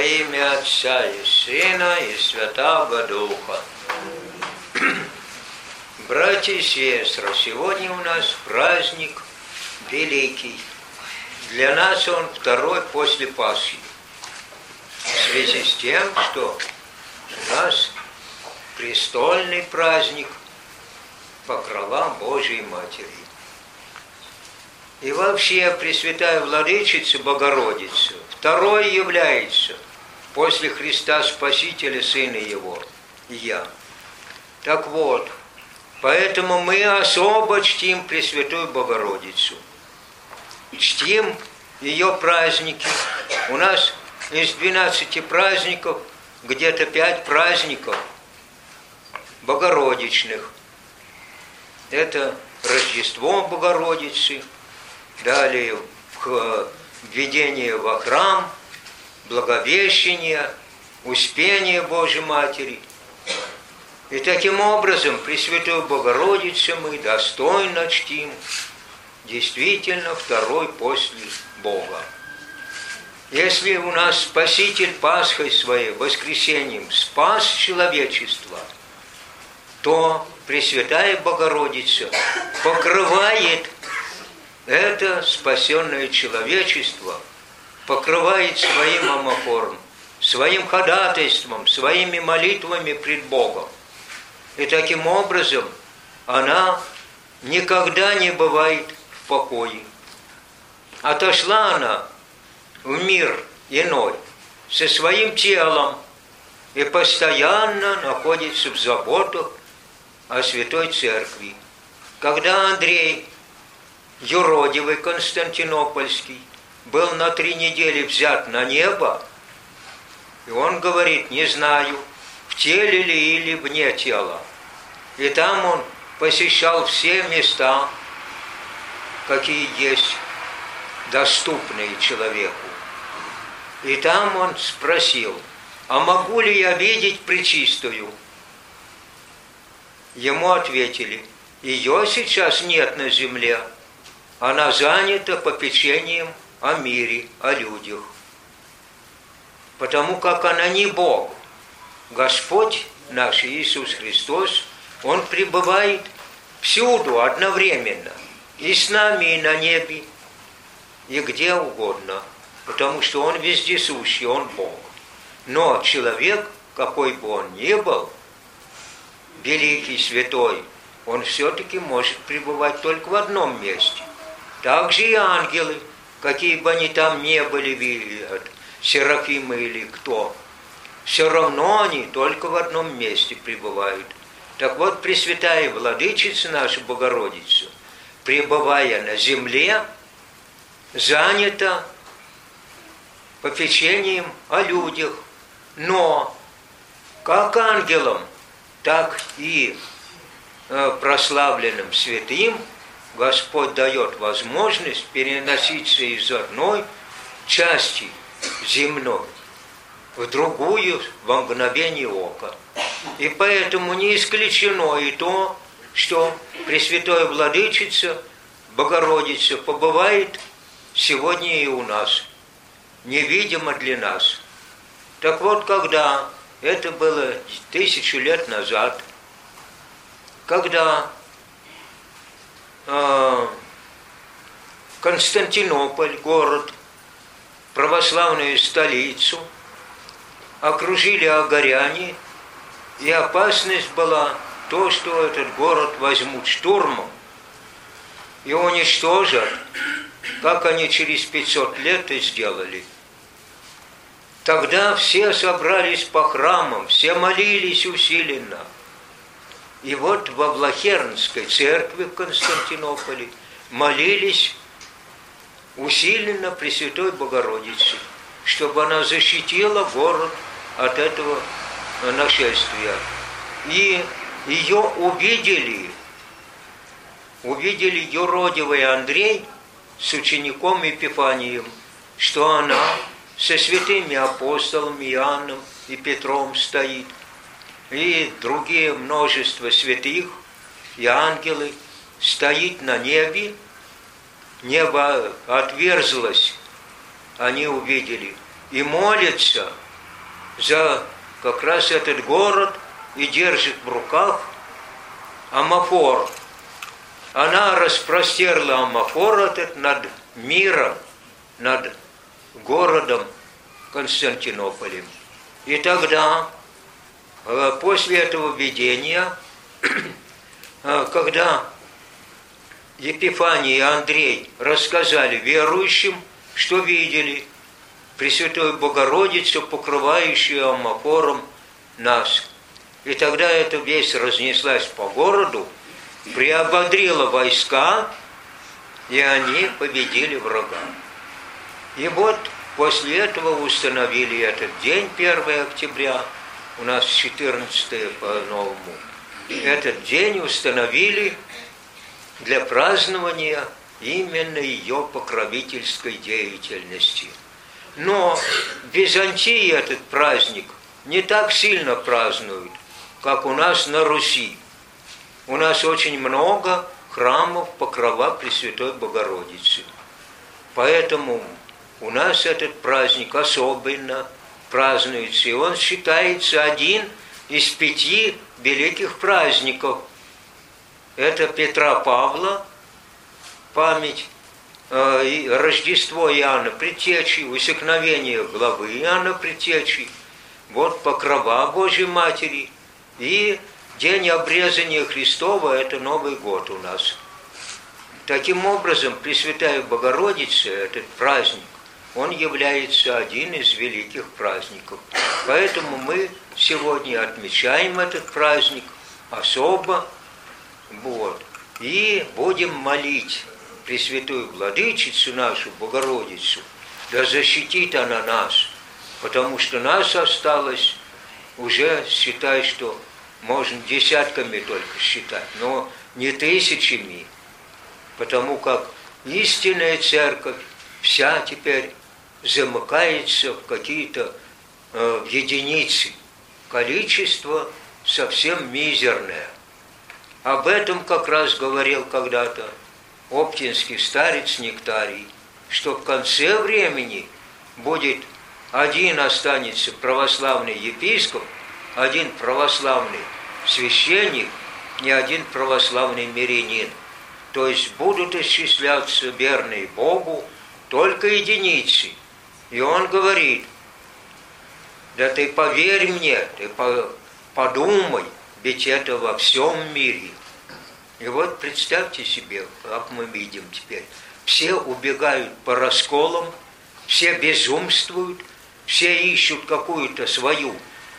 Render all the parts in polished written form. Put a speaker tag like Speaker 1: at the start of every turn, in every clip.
Speaker 1: имя Отца и Сына и Святаго Духа. Братья и сестры, сегодня у нас праздник великий. Для нас он второй после Пасхи. В связи с тем, что у нас престольный праздник Покрова Божией Матери. И вообще Пресвятая Владычица Богородица второй является после Христа Спасителя, Сына Его, и я. Так вот, поэтому мы особо чтим Пресвятую Богородицу. Чтим ее праздники. У нас из 12 праздников где-то 5 праздников богородичных. Это Рождество Богородицы, далее введение во храм, Благовещение, Успение Божьей Матери. И таким образом Пресвятую Богородицу мы достойно чтим, действительно второй после Бога. Если у нас Спаситель Пасхой своей, воскресением, спас человечество, то Пресвятая Богородица покрывает это спасенное человечество, покрывает своим омофором, своим ходатайством, своими молитвами пред Богом. И таким образом она никогда не бывает в покое. Отошла она в мир иной со своим телом и постоянно находится в заботах о Святой Церкви. Когда Андрей Юродивый Константинопольский был на 3 недели взят на небо, и он говорит: не знаю, в теле ли или вне тела. И там он посещал все места, какие есть, доступные человеку. И там он спросил: а могу ли я видеть Пречистую? Ему ответили: ее сейчас нет на земле, она занята попечением о мире, о людях. Потому как она не Бог. Господь наш Иисус Христос, Он пребывает всюду одновременно, и с нами, и на небе, и где угодно, потому что Он вездесущий, Он Бог. Но человек, какой бы он ни был, великий, святой, он все-таки может пребывать только в одном месте. Также и ангелы, какие бы они там ни были, серафимы или кто, все равно они только в одном месте пребывают. Так вот, Пресвятая Владычица наша Богородица, пребывая на земле, занята попечением о людях, но как ангелам, так и прославленным святым Господь дает возможность переноситься из одной части земной в другую во мгновение ока. И поэтому не исключено и то, что Пресвятая Владычица Богородица побывает сегодня и у нас, невидимо для нас. Так вот, когда это было 1000 лет назад, когда Константинополь, город, православную столицу, окружили агаряне, и опасность была то, что этот город возьмут штурмом и уничтожат, как они через 500 лет и сделали. Тогда все собрались по храмам, все молились усиленно. И вот во Влахернской церкви в Константинополе молились усиленно Пресвятой Богородице, чтобы она защитила город от этого нашествия. И ее увидели юродивый Андрей с учеником Епифанием, что она со святыми апостолами Иоанном и Петром стоит, и другие множество святых и ангелы стоит на небе. Небо отверзлось, они увидели, и молятся за как раз этот город и держит в руках амафор. Она распростерла амафор этот над миром, над городом Константинополем. И тогда, после этого видения, когда Епифаний и Андрей рассказали верующим, что видели Пресвятую Богородицу, покрывающую амафором нас. И тогда эта весть разнеслась по городу, приободрила войска, и они победили врага. И вот после этого установили этот день, 1 октября, у нас 14 по-новому. Этот день установили для празднования именно ее покровительской деятельности. Но в Византии этот праздник не так сильно празднуют, как у нас на Руси. У нас очень много храмов покрова Пресвятой Богородицы. Поэтому у нас этот праздник особенно празднуется, и он считается один из 5 великих праздников. Это Петра Павла, память, и Рождество Иоанна Предтечи, усекновение главы Иоанна Предтечи, вот покрова Божьей Матери, и день обрезания Христова, это Новый год у нас. Таким образом, Пресвятая Богородица, этот праздник, он является один из великих праздников. Поэтому мы сегодня отмечаем этот праздник особо, вот, и будем молить Пресвятую Владычицу нашу, Богородицу, да защитит она нас, потому что нас осталось уже, считай, что можно десятками только считать, но не тысячами, потому как истинная церковь вся теперь замыкается в какие-то единицы. Количество совсем мизерное. Об этом как раз говорил когда-то оптинский старец Нектарий, что в конце времени будет один останется православный епископ, один православный священник, ни один православный мирянин. То есть будут исчисляться верные Богу только единицы. И он говорит: да ты поверь мне, ты подумай, ведь это во всем мире. И вот представьте себе, как мы видим теперь, все убегают по расколам, все безумствуют, все ищут какую-то свою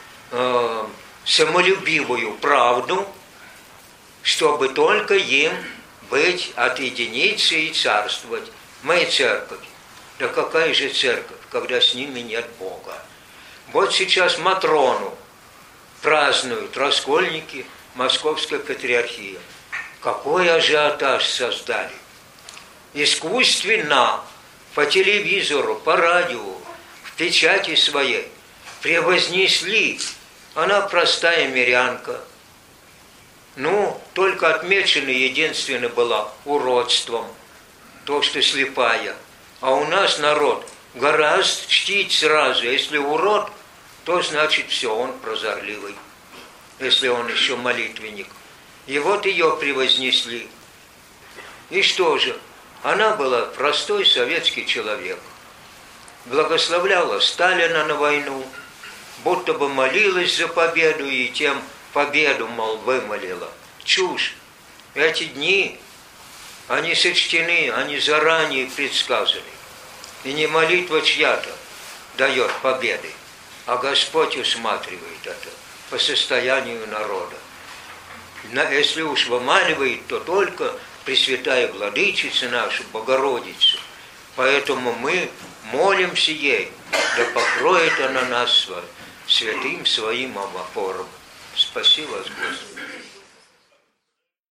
Speaker 1: самолюбивую правду, чтобы только им быть от единицы и царствовать. Мы церковь. Да какая же церковь, когда с ними нет Бога? Вот сейчас Матрону празднуют раскольники Московской Патриархии. Какой ажиотаж создали? Искусственно, по телевизору, по радио, в печати своей превознесли. Она простая мирянка. Ну, только отмечена единственно была уродством, то, что слепая. А у нас народ гораздо чтить сразу. Если урод, то значит все, он прозорливый, если он еще молитвенник. И вот ее превознесли. И что же? Она была простой советский человек. Благословляла Сталина на войну, будто бы молилась за победу и тем победу, мол, вымолила. Чушь. Эти дни, они сочтены, они заранее предсказаны. И не молитва чья-то дает победы, а Господь усматривает это по состоянию народа. Если уж вымаливает, то только Пресвятая Владычица наша, Богородица. Поэтому мы молимся ей, да покроет она нас святым своим амафором. Спаси вас, Господи.